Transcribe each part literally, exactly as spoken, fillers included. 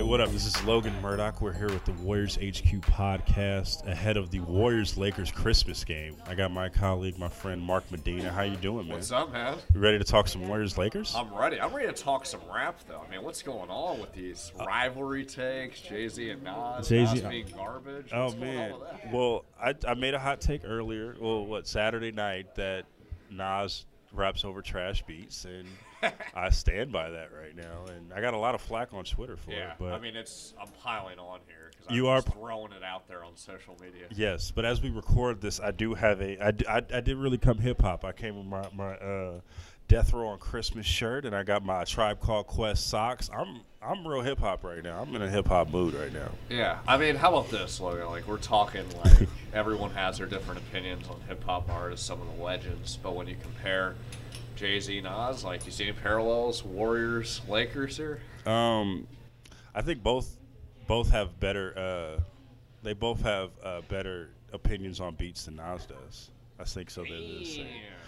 what up? This is Logan Murdoch. We're here with the Warriors H Q podcast ahead of the Warriors-Lakers Christmas game. I got my colleague, my friend Mark Medina. How you doing, man? What's up, man? You ready to talk some Warriors-Lakers? I'm ready. I'm ready to talk some rap, though. I mean, what's going on with these rivalry takes? Jay-Z and Nas, Jay-Z, Nas being garbage? Oh, What's going man. on with that? Well, I, I made a hot take earlier, well, what, Saturday night, that Nas raps over trash beats, and I stand by that right now. And I got a lot of flack on Twitter for Yeah, it. But I mean, it's I'm piling on here because I'm You are just p- throwing it out there on social media. Yes, but as we record this, I do have a. I, d- I, I did really come hip hop. I came with my my uh, Death Row on Christmas shirt, and I got my Tribe Called Quest socks. I'm I'm real hip hop right now. I'm in a hip hop mood right now. Yeah, I mean, how about this, Logan? Like, we're talking like everyone has their different opinions on hip hop artists, some of the legends, but when you compare Jay-Z, Nas, like, you see any parallels, Warriors, Lakers here? Um, I think both both have better. Uh, they both have uh, better opinions on beats than Nas does. I think so. They're the same.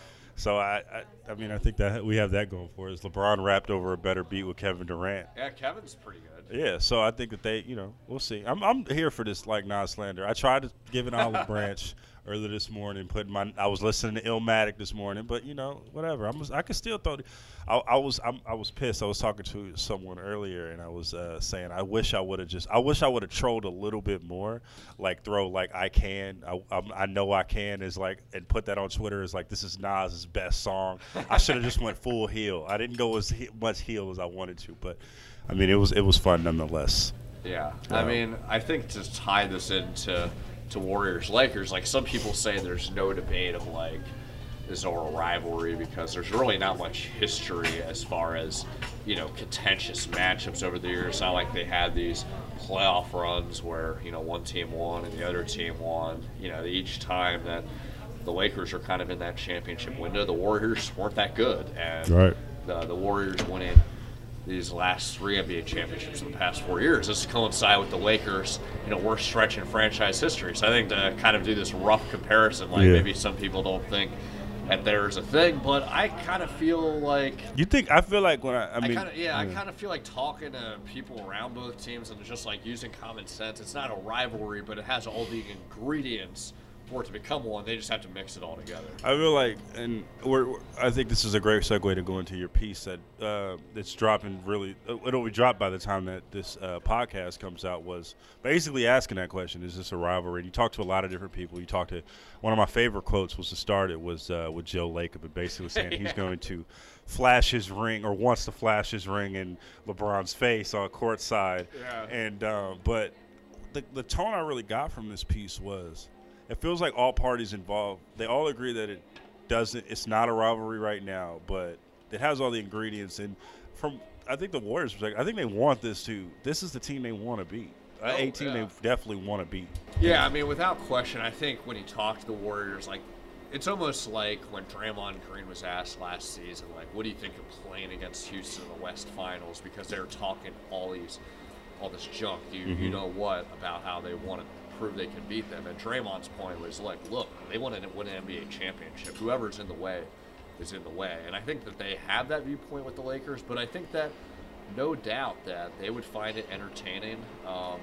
So I, I, I mean, I think that we have that going for us. LeBron rapped over a better beat with Kevin Durant. Yeah, Kevin's pretty good. Yeah, so I think that they, you know, we'll see. I'm, I'm here for this like Nas slander. I tried to give an olive branch earlier this morning. Putting my, I was listening to Illmatic this morning, but you know, whatever. I'm, I could still throw. The, I, I was, I'm, I was pissed. I was talking to someone earlier, and I was uh, saying, I wish I would have just, I wish I would have trolled a little bit more, like throw like I can, I, I, I know I can is like, and put that on Twitter as like this is Nas's best song. I should have just went full heel. I didn't go as he, much heel as I wanted to, but I mean, it was, it was fun nonetheless. Yeah, I Um, mean, I think to tie this into to Warriors Lakers, like some people say, there's no debate of like is there a rivalry because there's really not much history as far as you know contentious matchups over the years. It's not like they had these playoff runs where you know one team won and the other team won. You know, each time that the Lakers are kind of in that championship window, the Warriors weren't that good, and Right. the the Warriors winning these last three N B A championships in the past four years. This coincide with the Lakers, you know, worst stretch in franchise history. So I think to kind of do this rough comparison, like Yeah. maybe some people don't think that there's a thing, but I kind of feel like You think? I feel like when I, I I mean, kind of yeah, I kind of feel like talking to people around both teams and just like using common sense. It's not a rivalry, but it has all the ingredients for it to become one. They just have to mix it all together. I feel like, and we're, we're- I think this is a great segue to go into your piece that uh, it's dropping really. uh, It'll be dropped by the time that this uh, podcast comes out. Was basically asking that question: is this a rivalry? And you talked to a lot of different people. You talked to one of my favorite quotes was to start it was uh, with Joe Lacob, and basically saying he's Yeah. going to flash his ring or wants to flash his ring in LeBron's face on courtside. Yeah. And uh, but the the tone I really got from this piece was, it feels like all parties involved, they all agree that it doesn't, it's not a rivalry right now, but it has all the ingredients. And from, I think the Warriors, perspective, I think they want this to, this is the team they want to beat. Oh, A team yeah. they definitely want to beat. Yeah, I mean, without question, I think when you talk to the Warriors, like, it's almost like when Draymond Green was asked last season, like, what do you think of playing against Houston in the West Finals? Because they're talking all these, all this junk. You, you know what about how they want to prove they can beat them? And Draymond's point was like, look, they want to win an N B A championship. Whoever's in the way is in the way. And I think that they have that viewpoint with the Lakers, but I think that no doubt that they would find it entertaining. Um,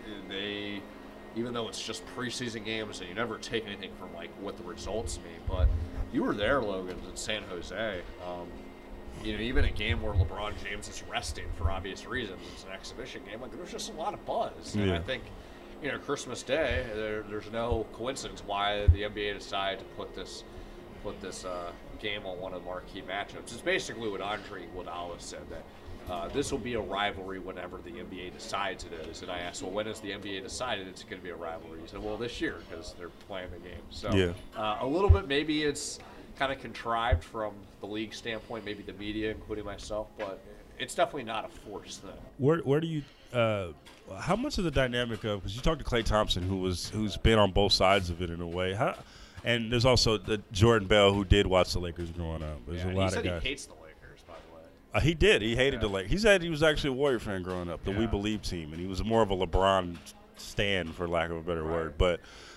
they, even though it's just preseason games and you never take anything from like what the results mean, but you were there, Logan, in San Jose. Um, you know, even a game where LeBron James is resting for obvious reasons, it's an exhibition game. Like, there's just a lot of buzz, and Yeah. I think, you know, Christmas Day, there, there's no coincidence why the N B A decided to put this put this uh, game on one of the marquee matchups. It's basically what Andre Iguodala said, that uh, this will be a rivalry whenever the N B A decides it is. And I asked, well, when has the N B A decided it's going to be a rivalry? He said, well, this year, because they're playing the game. So Yeah. uh, a little bit, maybe it's kind of contrived from the league standpoint, maybe the media, including myself, but it's definitely not a forced thing. Where where do you, uh, how much of the dynamic of, because you talked to Klay Thompson, who was, who's been on both sides of it in a way, how, and there's also the Jordan Bell, who did watch the Lakers growing up. There's Yeah, a and lot he said of guys. he hates the Lakers, by the way. Uh, he did. He hated Yeah. the Lakers. He said he was actually a Warrior fan growing up, the We Yeah. Believe team, and he was more of a LeBron stan, for lack of a better Right. word. But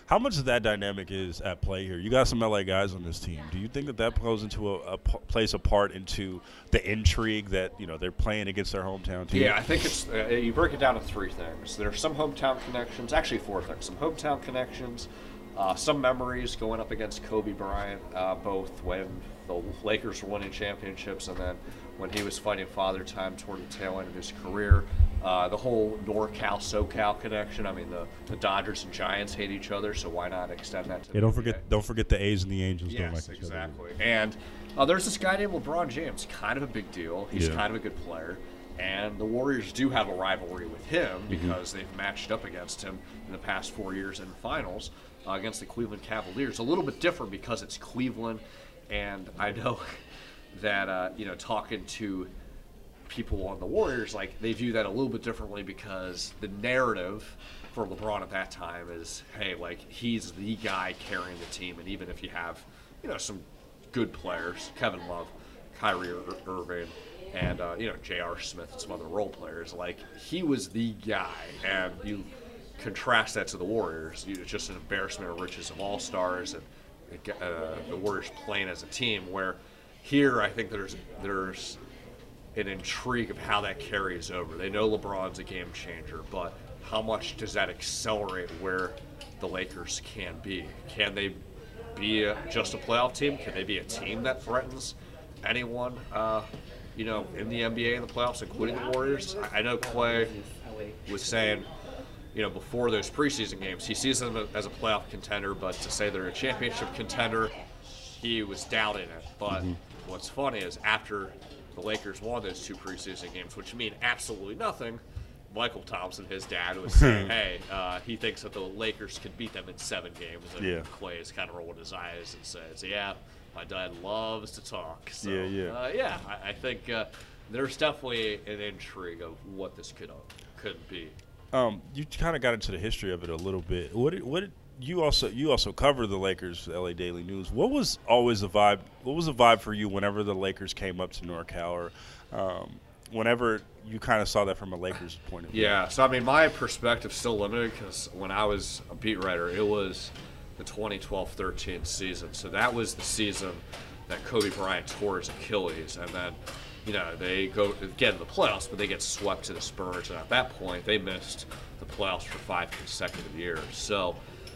How much of that dynamic is at play here? You got some L A guys on this team. Do you think that that plays into a, a plays a part into the intrigue that you know they're playing against their hometown team? Yeah, I think it's uh, you break it down to three things. There's some hometown connections, actually four things. Some hometown connections, uh, some memories going up against Kobe Bryant, uh, both when the Lakers were winning championships and then when he was fighting Father Time toward the tail end of his career. Uh, the whole NorCal, SoCal connection. I mean, the, the Dodgers and Giants hate each other, so why not extend that to Yeah, the don't N B A? forget don't forget the A's and the Angels don't Yes, like each other. exactly. And uh, there's this guy named LeBron James, kind of a big deal. He's Yeah. kind of a good player. And the Warriors do have a rivalry with him Mm-hmm. because they've matched up against him in the past four years in the finals uh, against the Cleveland Cavaliers. A little bit different because it's Cleveland, and I know that, uh, you know, talking to people on the Warriors, like, they view that a little bit differently because the narrative for LeBron at that time is, hey, like, he's the guy carrying the team, and even if you have, you know, some good players, Kevin Love, Kyrie Ir- Irving, and, uh, you know, J R. Smith and some other role players, like, he was the guy, and you contrast that to the Warriors, you, it's just an embarrassment of riches of all-stars, and uh, the Warriors playing as a team, where here I think there's there's an intrigue of how that carries over. They know LeBron's a game changer, but how much does that accelerate where the Lakers can be? Can they be a, just a playoff team? Can they be a team that threatens anyone, uh, you know, in the N B A in the playoffs, including the Warriors? I, I know Clay was saying, you know, before those preseason games, he sees them as a playoff contender, but to say they're a championship contender, he was doubting it. But Mm-hmm. what's funny is after the Lakers won those two preseason games, which mean absolutely nothing, Michael Thompson, his dad, was saying, hey, uh, he thinks that the Lakers could beat them in seven games. And Yeah. Clay is kind of rolling his eyes and says, yeah, my dad loves to talk. So, Yeah, yeah. Uh, yeah, I, I think uh, there's definitely an intrigue of what this could, uh, could be. Um, you kind of got into the history of it a little bit. What did, what did, you also you also cover the Lakers, L A Daily News. What was always the vibe? What was the vibe for you whenever the Lakers came up to NorCal, or um, whenever you kind of saw that from a Lakers point of view? Yeah, so I mean, my perspective's still limited because when I was a beat writer, it was the twenty twelve thirteen season. So that was the season that Kobe Bryant tore his Achilles, and then, you know, they go get in the playoffs, but they get swept to the Spurs, and at that point, they missed the playoffs for five consecutive years. So,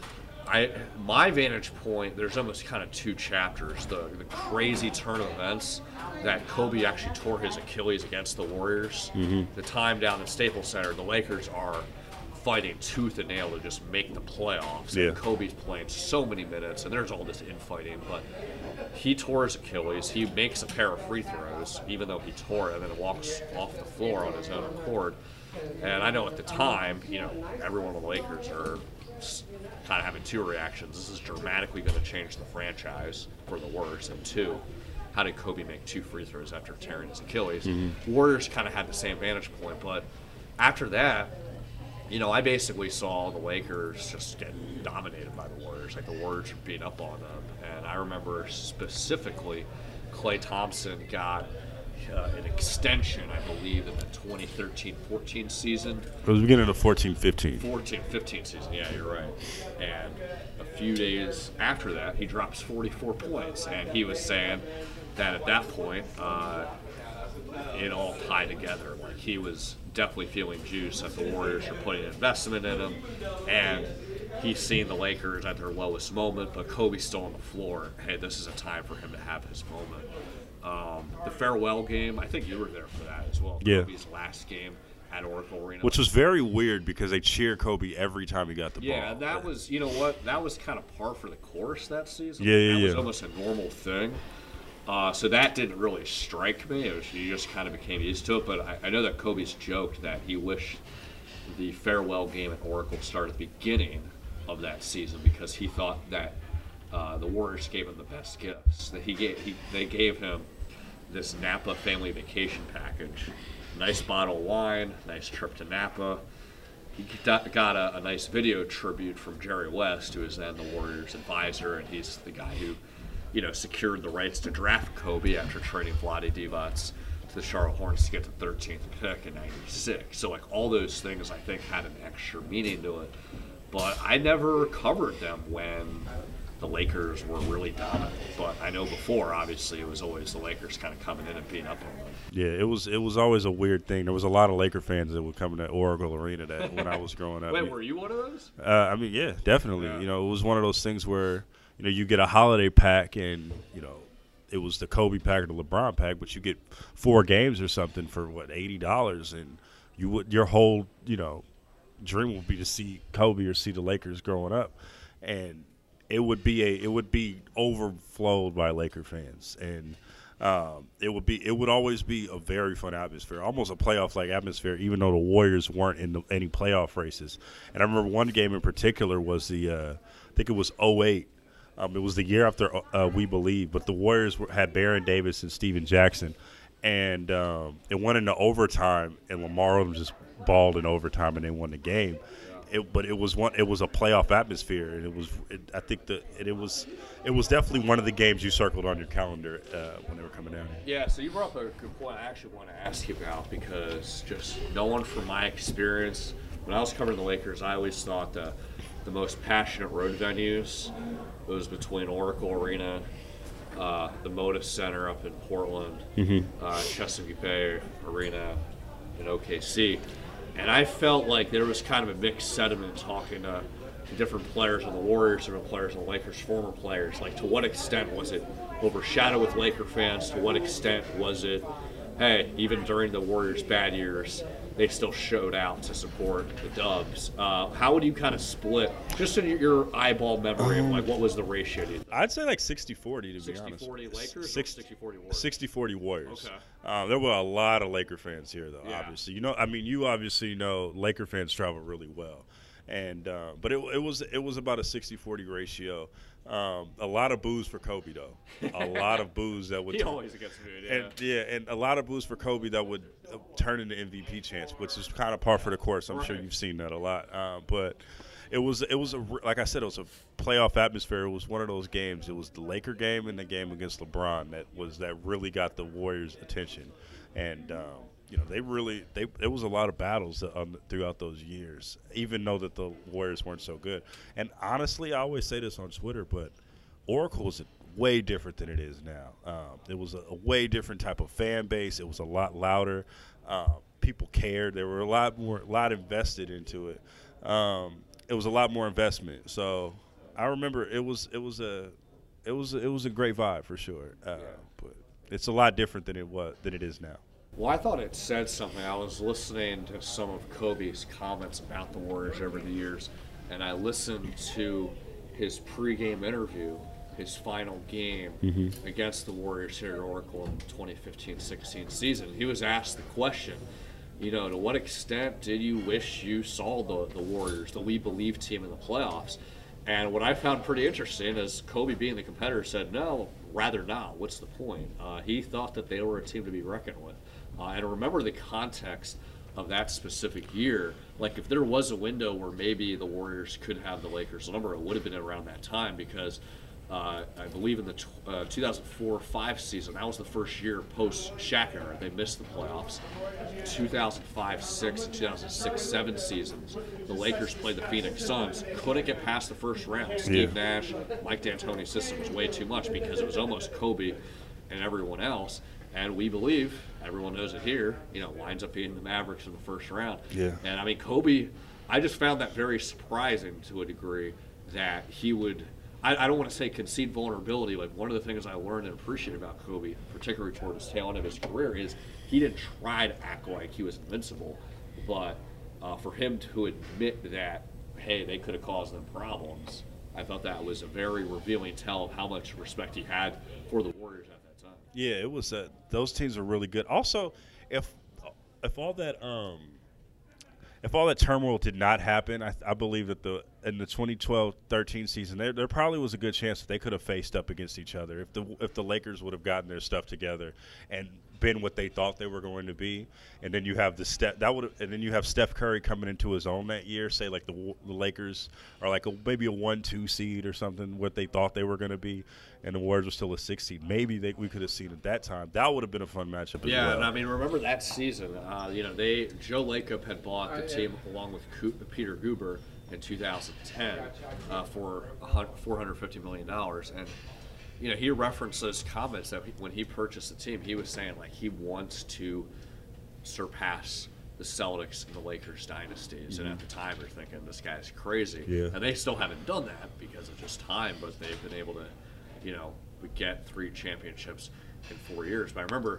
I my vantage point, there's almost kind of two chapters. The, the crazy turn of events that Kobe actually tore his Achilles against the Warriors. Mm-hmm. The time down at Staples Center, the Lakers are fighting tooth and nail to just make the playoffs. Yeah. And Kobe's playing so many minutes, and there's all this infighting, but he tore his Achilles. He makes a pair of free throws, even though he tore it, and then walks off the floor on his own accord. And I know at the time, you know, everyone on the Lakers are kind of having two reactions. This is dramatically going to change the franchise for the worse. And two, how did Kobe make two free throws after tearing his Achilles? Mm-hmm. Warriors kind of had the same vantage point, but after that, you know, I basically saw the Lakers just get dominated by the Warriors. Like, the Warriors were beating up on them. And I remember specifically Klay Thompson got uh, an extension, I believe, in the twenty thirteen fourteen season. It was the beginning of fourteen fifteen. fourteen fifteen season, yeah, you're right. And a few days after that, he drops forty-four points. And he was saying that at that point, uh, it all tied together. Like, he was definitely feeling juice that the Warriors are putting investment in him, and he's seen the Lakers at their lowest moment, but Kobe's still on the floor. Hey, this is a time for him to have his moment. Um, the farewell game, I think you were there for that as well. Yeah. Kobe's last game at Oracle Arena. Which was very weird because they cheer Kobe every time he got the Yeah, ball. and that was, you know what, that was kind of par for the course that season. Yeah, yeah, That was yeah. almost a normal thing. Uh, so that didn't really strike me. It was, you just kind of became used to it. But I, I know that Kobe's joked that he wished the farewell game at Oracle started at the beginning of that season because he thought that uh, the Warriors gave him the best gifts. That he gave, he, they gave him this Napa family vacation package, nice bottle of wine, nice trip to Napa. He got a, a nice video tribute from Jerry West, who is then the Warriors advisor, and he's the guy who, you know, secured the rights to draft Kobe after trading Vlade Divac to the Charlotte Hornets to get the thirteenth pick in ninety-six. So, like, all those things, I think, had an extra meaning to it. but I never covered them when the Lakers were really dominant. But I know before, obviously, it was always the Lakers kind of coming in and beating up on them. Yeah, it was it was always a weird thing. There was a lot of Laker fans that would come to Oracle Arena that when I was growing up. Wait, were you one of those? Uh, I mean, yeah, definitely. Yeah. You know, it was one of those things where, you know, you get a holiday pack and, you know, it was the Kobe pack or the LeBron pack, but you get four games or something for, what, eighty dollars, and you would your whole, you know, dream would be to see Kobe or see the Lakers growing up. And it would be a it would be overflowed by Laker fans, and um, it would be it would always be a very fun atmosphere, almost a playoff like atmosphere, even though the Warriors weren't in the, any playoff races. And I remember one game in particular was the uh, I think it was oh eight. Um, it was the year after uh, We Believe, but the Warriors were, had Baron Davis and Steven Jackson, and um, it went into overtime, and Lamar Odom just balled in overtime, and they won the game. It, but it was one. It was a playoff atmosphere, and it was. It, I think that it, it was. It was definitely one of the games you circled on your calendar uh, when they were coming down here. Yeah. So you brought up a good point. I actually want to ask you about, because just knowing from my experience when I was covering the Lakers, I always thought the the most passionate road venues was between Oracle Arena, uh, the Moda Center up in Portland, Mm-hmm. uh, Chesapeake Bay Arena in O K C. And I felt like there was kind of a mixed sentiment talking to different players on the Warriors, different players on the Lakers, former players. Like, to what extent was it overshadowed with Laker fans? To what extent was it, hey, even during the Warriors' bad years, they still showed out to support the Dubs? Uh, how would you kind of split, just in your eyeball memory, of like what was the ratio? Do you think? I'd say like sixty forty, to be honest. sixty forty Lakers Six- or sixty forty Warriors? sixty forty Warriors. Okay. Um, there were a lot of Laker fans here, though, Yeah. obviously. You know, I mean, you obviously know Laker fans travel really well. And uh, but it, it was it was about a sixty forty ratio. Um, a lot of boos for Kobe, though. A lot of boos that would He turn- always gets booed, yeah. and yeah, and a lot of boos for Kobe that would uh, turn into M V P chants, which is kind of par for the course. I'm sure Right. you've seen that a lot. Uh, but it was it was a like I said, it was a playoff atmosphere. It was one of those games. It was the Laker game and the game against LeBron that was that really got the Warriors' attention, and. Um, You know, they really they there was a lot of battles um, throughout those years, even though that the Warriors weren't so good. And honestly, I always say this on Twitter, but Oracle is way different than it is now. Um, it was a, a way different type of fan base. It was a lot louder. Uh, people cared. There were a lot more, a lot invested into it. Um, it was a lot more investment. So I remember it was it was a it was it was a great vibe for sure. Uh, Yeah. But it's a lot different than it was than it is now. Well, I thought it said something. I was listening to some of Kobe's comments about the Warriors over the years, and I listened to his pregame interview, his final game Mm-hmm. against the Warriors here at Oracle in the twenty fifteen sixteen season. He was asked the question, you know, to what extent did you wish you saw the, the Warriors, the We Believe team, in the playoffs? And what I found pretty interesting is Kobe, being the competitor, said, no, rather not. What's the point? Uh, he thought that they were a team to be reckoned with. Uh, and remember the context of that specific year. Like, if there was a window where maybe the Warriors could have the Lakers' number, it would have been around that time, because uh, I believe in the t- uh, two thousand four five season, that was the first year post-Shaq era. They missed the playoffs. two thousand five six and two thousand six seven seasons, the Lakers played the Phoenix Suns, couldn't get past the first round. Steve Yeah. Nash, Mike D'Antoni's system was way too much, because it was almost Kobe and everyone else. And We Believe, everyone knows it here, you know, winds up being the Mavericks in the first round. Yeah. And I mean, Kobe, I just found that very surprising to a degree, that he would, I, I don't want to say concede vulnerability. Like, one of the things I learned and appreciated about Kobe, particularly toward his tail end of his career, is he didn't try to act like he was invincible. But uh, for him to admit that, hey, they could have caused them problems, I thought that was a very revealing tell of how much respect he had for the Warriors at that time. Yeah, it was. Uh, those teams were really good. Also, if if all that um, if all that turmoil did not happen, I, I believe that the in the twenty twelve thirteen season, there there probably was a good chance that they could have faced up against each other if the if the Lakers would have gotten their stuff together and been what they thought they were going to be. And then you have the step that would, and then you have Steph Curry coming into his own that year. Say like the the Lakers are like a, maybe a one two seed or something, what they thought they were going to be, and the Warriors were still a six seed. Maybe they, we could have seen at that time. That would have been a fun matchup as Yeah, well. and I mean, remember that season? Uh, you know, they Joe Lacob had bought the team along with Coo- Peter Guber, in two thousand ten uh, for four hundred fifty million dollars. And, you know, he referenced those comments that he, when he purchased the team, he was saying, like, he wants to surpass the Celtics and the Lakers dynasties. Mm-hmm. And at the time, you're thinking, this guy's crazy. Yeah. And they still haven't done that because of just time, but they've been able to, you know, get three championships in four years. But I remember,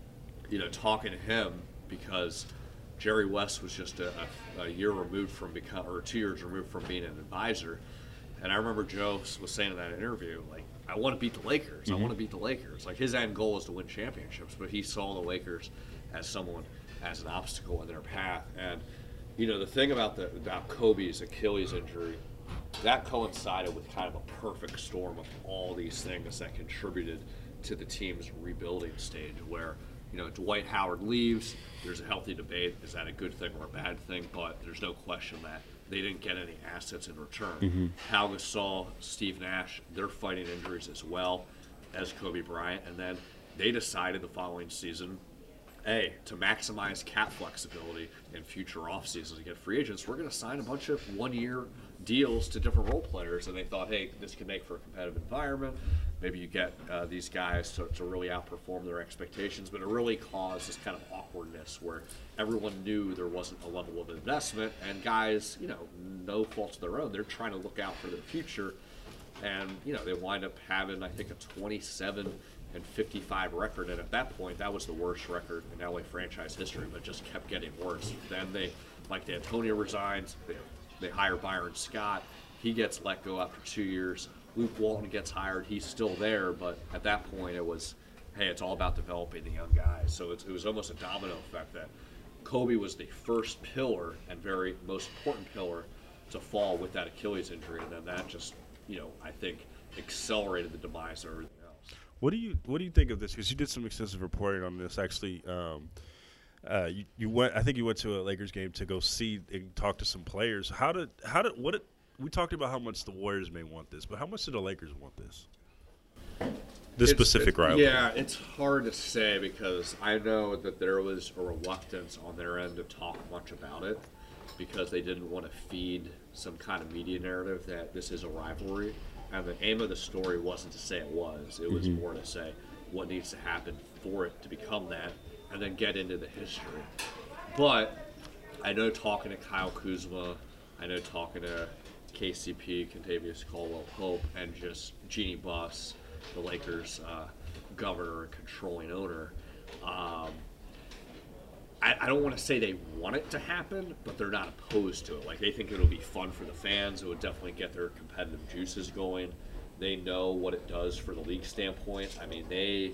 you know, talking to him because Jerry West was just a, a, a year removed from become, or two years removed from being an advisor. And I remember Joe was saying in that interview, like, I want to beat the Lakers. Mm-hmm. I want to beat the Lakers. Like, his end goal is to win championships, but he saw the Lakers as someone, as an obstacle in their path. And, you know, the thing about the about Kobe's Achilles injury, that coincided with kind of a perfect storm of all these things that contributed to the team's rebuilding stage where, you know, Dwight Howard leaves. There's a healthy debate. Is that a good thing or a bad thing? But there's no question that they didn't get any assets in return. Mm-hmm. Pau Gasol, Steve Nash, they're fighting injuries as well as Kobe Bryant. And then they decided the following season, A, to maximize cap flexibility in future off seasons to get free agents, we're going to sign a bunch of one-year deals to different role players. And they thought, hey, this can make for a competitive environment. Maybe you get uh, these guys to, to really outperform their expectations, but it really caused this kind of awkwardness where everyone knew there wasn't a level of investment, and guys, you know, no fault of their own, they're trying to look out for their future, and, you know, they wind up having, I think, a twenty-seven and fifty-five record, and at that point, that was the worst record in L A franchise history, but just kept getting worse. Then they, Mike D'Antoni resigns, they, they hire Byron Scott, he gets let go after two years. Luke Walton gets hired. He's still there, but at that point it was, hey, it's all about developing the young guys. So it's, it was almost a domino effect that Kobe was the first pillar and very most important pillar to fall with that Achilles injury, and then that just, you know, I think accelerated the demise of everything else. What do you What do you think of this? Because you did some extensive reporting on this. Actually, um, uh, you, you went. I think you went to a Lakers game to go see and talk to some players. How did How did what? Did, we talked about how much the Warriors may want this, but how much do the Lakers want this? This it's, specific it's, rivalry. Yeah, it's hard to say because I know that there was a reluctance on their end to talk much about it because they didn't want to feed some kind of media narrative that this is a rivalry. And the aim of the story wasn't to say it was. It was mm-hmm. more to say what needs to happen for it to become that and then get into the history. But I know talking to Kyle Kuzma, I know talking to K C P, Kentavious Caldwell-Pope, and just Jeanie Buss, the Lakers' uh, governor and controlling owner. Um, I, I don't want to say they want it to happen, but they're not opposed to it. Like, they think it'll be fun for the fans. It would definitely get their competitive juices going. They know what it does for the league standpoint. I mean, they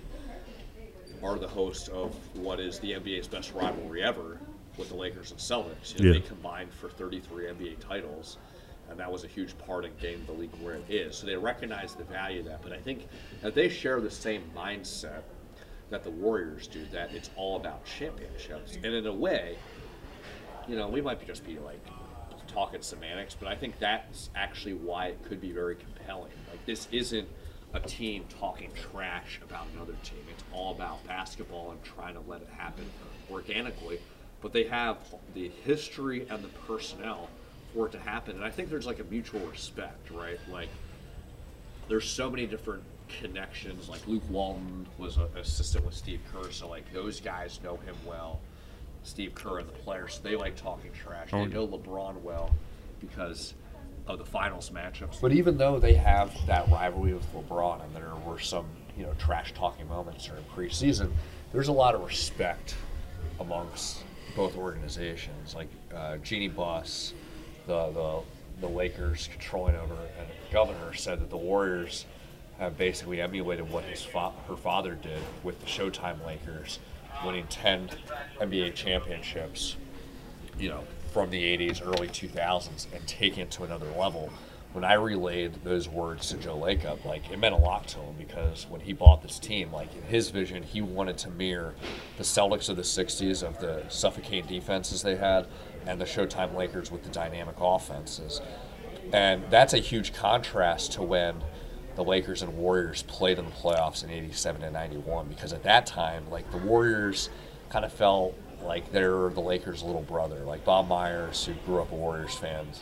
are the host of what is the N B A's best rivalry ever with the Lakers and Celtics. You know, yeah. They combined for thirty-three N B A titles. And that was a huge part in getting the league where it is. So they recognize the value of that. But I think that they share the same mindset that the Warriors do, that it's all about championships. And in a way, you know, we might be just be like talking semantics, but I think that's actually why it could be very compelling. Like, this isn't a team talking trash about another team. It's all about basketball and trying to let it happen organically. But they have the history and the personnel for it to happen, and I think there's like a mutual respect, right? Like, there's so many different connections. Like, Luke Walton was an assistant with Steve Kerr, so like those guys know him well. Steve Kerr and the players, so they like talking trash. They know LeBron well because of the finals matchups. But even though they have that rivalry with LeBron, and there were some, you know, trash talking moments during preseason, there's a lot of respect amongst both organizations. Like uh, Jeanie Buss, The, the the Lakers controlling over and governor, said that the Warriors have basically emulated what his fa- her father did with the Showtime Lakers, winning ten N B A championships, you know, from the eighties, early two thousands, and taking it to another level. When I relayed those words to Joe Lacob, like, it meant a lot to him because when he bought this team, like, in his vision, he wanted to mirror the Celtics of the sixties of the suffocating defenses they had and the Showtime Lakers with the dynamic offenses. And that's a huge contrast to when the Lakers and Warriors played in the playoffs in eighty-seven and ninety-one, because at that time, like, the Warriors kind of felt like they're the Lakers' little brother. Like, Bob Myers, who grew up a Warriors fan,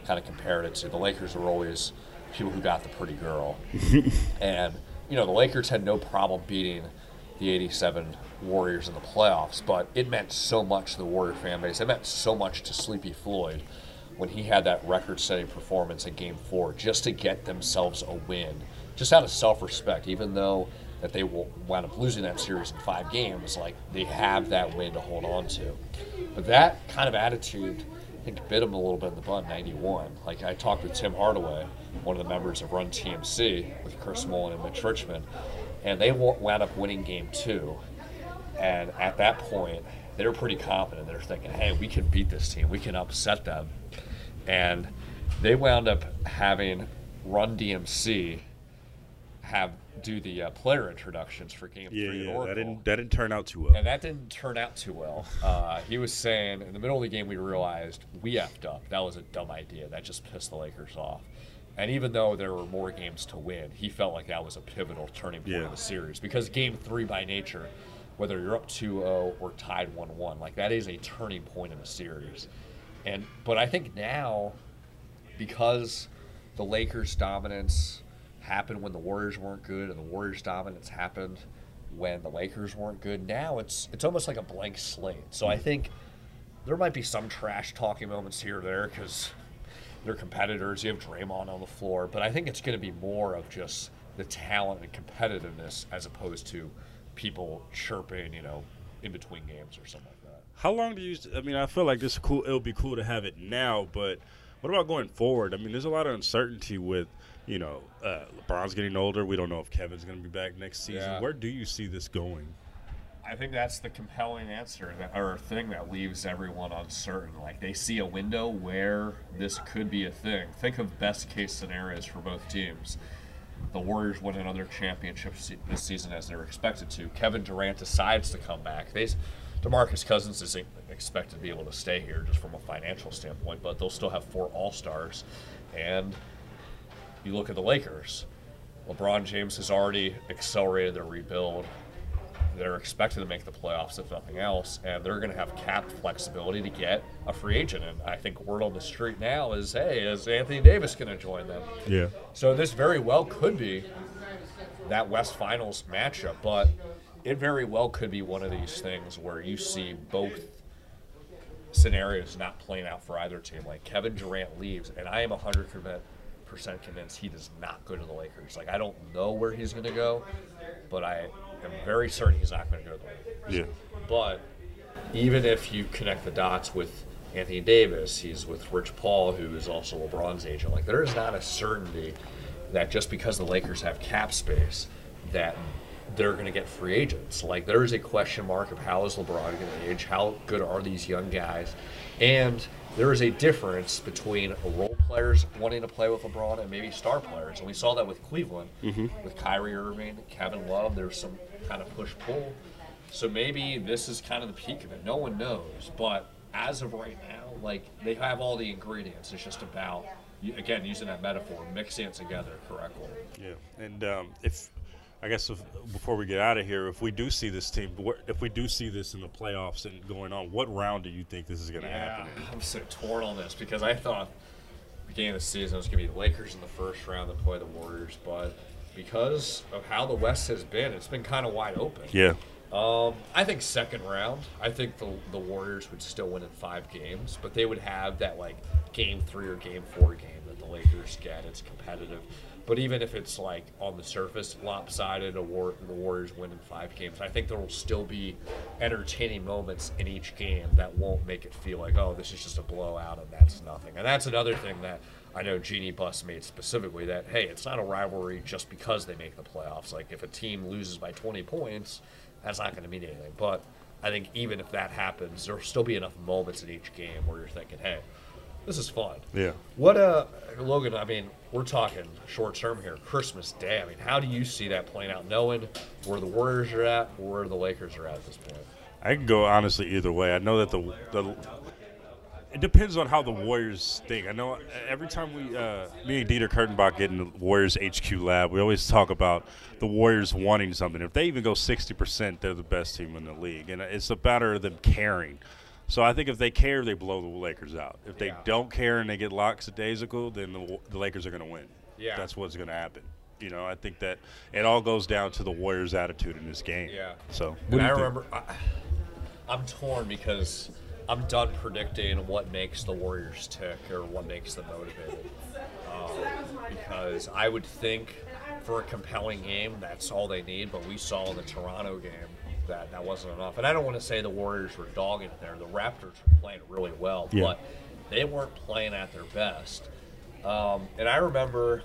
kind of compared it to. The Lakers were always people who got the pretty girl. And, you know, the Lakers had no problem beating the eighty-seven Warriors in the playoffs, but it meant so much to the Warrior fan base. It meant so much to Sleepy Floyd when he had that record-setting performance in Game four just to get themselves a win, just out of self-respect, even though that they will wind up losing that series in five games, like they have that win to hold on to. But that kind of attitude, I think, bit him a little bit in the butt in ninety-one. Like, I talked with Tim Hardaway, one of the members of Run T M C, with Chris Mullen and Mitch Richmond, and they wound up winning Game two. And at that point, they were pretty confident. They're thinking, hey, we can beat this team. We can upset them. And they wound up having Run D M C have do the uh, player introductions for Game yeah, three yeah, at Oracle. that didn't that didn't turn out too well. And that didn't turn out too well. Uh, he was saying in the middle of the game we realized we effed up. That was a dumb idea. That just pissed the Lakers off. And even though there were more games to win, he felt like that was a pivotal turning point yeah. of the series. Because Game three by nature, whether you're up two oh or tied one one, like that is a turning point in the series. And but I think now, because the Lakers' dominance happened when the Warriors weren't good, and the Warriors' dominance happened when the Lakers weren't good, now it's it's almost like a blank slate. So I think there might be some trash talking moments here or there because they're competitors. You have Draymond on the floor, but I think it's going to be more of just the talent and competitiveness as opposed to people chirping, you know, in between games or something like that. How long do you? I mean, I feel like this is cool. It'll be cool to have it now, but what about going forward? I mean, there's a lot of uncertainty with, you know, uh, LeBron's getting older. We don't know if Kevin's going to be back next season. Yeah. Where do you see this going? I think that's the compelling answer, that, or thing that leaves everyone uncertain. Like, they see a window where this could be a thing. Think of best case scenarios for both teams. The Warriors win another championship this season as they're expected to. Kevin Durant decides to come back. They, DeMarcus Cousins isn't expected to be able to stay here just from a financial standpoint, but they'll still have four All-Stars. And you look at the Lakers. LeBron James has already accelerated their rebuild. They're expected to make the playoffs, if nothing else, and they're going to have cap flexibility to get a free agent. And I think word on the street now is, hey, is Anthony Davis going to join them? Yeah. So this very well could be that West Finals matchup, but it very well could be one of these things where you see both scenarios not playing out for either team. Like, Kevin Durant leaves, and I am one hundred percent convinced he does not go to the Lakers. Like, I don't know where he's going to go, but I am very certain he's not going to go to the Lakers. Yeah. But even if you connect the dots with Anthony Davis, he's with Rich Paul, who is also LeBron's agent. Like, there is not a certainty that just because the Lakers have cap space that they're going to get free agents. Like, there is a question mark of how is LeBron going to age, how good are these young guys, and there is a difference between role players wanting to play with LeBron and maybe star players. And we saw that with Cleveland, mm-hmm. with Kyrie Irving, Kevin Love. There's some kind of push-pull. So maybe this is kind of the peak of it. No one knows. But as of right now, like, they have all the ingredients. It's just about, again, using that metaphor, mixing it together correctly. Yeah. And um, if – I guess if, before we get out of here, if we do see this team, if we do see this in the playoffs and going on, what round do you think this is going to yeah, happen in? I'm so torn on this because I thought beginning of the season it was going to be the Lakers in the first round that play the Warriors, but because of how the West has been, it's been kind of wide open. Yeah. Um, I think second round, I think the the Warriors would still win in five games, but they would have that, like, game three or game four game that the Lakers get. It's competitive. But even if it's, like, on the surface lopsided, a war, the Warriors win in five games, I think there will still be entertaining moments in each game that won't make it feel like, oh, this is just a blowout and that's nothing. And that's another thing that I know Jeannie Buss made specifically, that, hey, it's not a rivalry just because they make the playoffs. Like, if a team loses by twenty points, that's not going to mean anything. But I think even if that happens, there will still be enough moments in each game where you're thinking, hey, this is fun. Yeah. What, uh, Logan, I mean, we're talking short term here, Christmas Day. I mean, how do you see that playing out, knowing where the Warriors are at or where the Lakers are at at this point? I can go, honestly, either way. I know that the the it depends on how the Warriors think. I know every time we, uh, me and Dieter Kurtenbach get in the Warriors H Q lab, we always talk about the Warriors wanting something. If they even go sixty percent, they're the best team in the league. And it's a matter of them caring. So I think if they care, they blow the Lakers out. If they Yeah. don't care and they get lackadaisical, then the, the Lakers are going to win. Yeah. That's what's going to happen. You know, I think that it all goes down to the Warriors' attitude in this game. Yeah. So what And do you I think? remember, I, I'm torn because I'm done predicting what makes the Warriors tick or what makes them motivated. Um, because I would think for a compelling game, that's all they need. But we saw in the Toronto game that that wasn't enough. And I don't want to say the Warriors were dogging it there. The Raptors were playing really well, Yeah. but they weren't playing at their best. Um, and I remember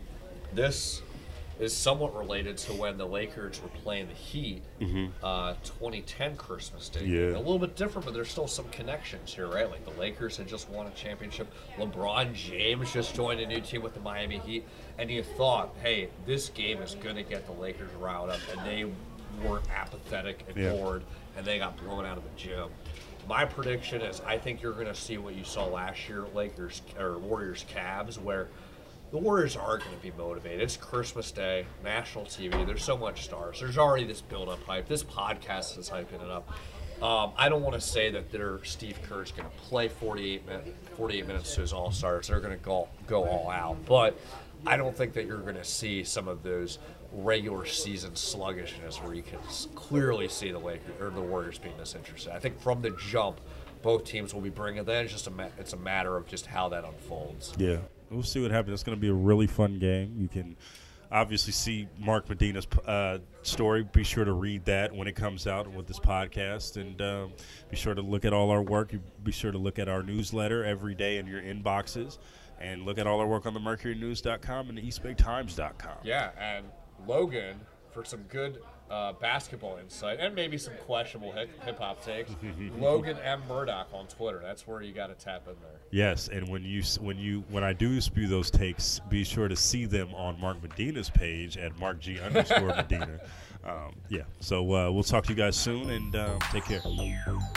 this is somewhat related to when the Lakers were playing the Heat, uh, twenty ten Christmas Day. Yeah. A little bit different, but there's still some connections here, right? Like the Lakers had just won a championship. LeBron James just joined a new team with the Miami Heat. And you thought, hey, this game is going to get the Lakers riled up. And they were apathetic and Yeah. bored, and they got blown out of the gym. My prediction is I think you're going to see what you saw last year, Lakers or Warriors Cavs, where the Warriors are going to be motivated. It's Christmas Day, national T V. There's so much stars. There's already this build-up hype. This podcast is hyping it up. Um, I don't want to say that they're Steve Kerr's going to play forty-eight, min- forty-eight minutes to his All-Stars. They're going to go go all out. But I don't think that you're going to see some of those regular season sluggishness where you can s- clearly see the Lakers or the Warriors being disinterested. I think from the jump, both teams will be bringing it. Then it's just a ma- it's a matter of just how that unfolds. Yeah, we'll see what happens. It's going to be a really fun game. You can obviously see Mark Medina's uh, story. Be sure to read that when it comes out with this podcast, and um, be sure to look at all our work. Be sure to look at our newsletter every day in your inboxes, and look at all our work on the mercury news dot com and the east bay times dot com. Yeah, and Logan for some good uh, basketball insight and maybe some questionable hip hop takes. Logan M Murdoch on Twitter. That's where you got to tap in there. Yes, and when you when you when I do spew those takes, be sure to see them on Mark Medina's page at Mark G underscore Medina. Um, yeah, so uh, we'll talk to you guys soon, and uh, take care.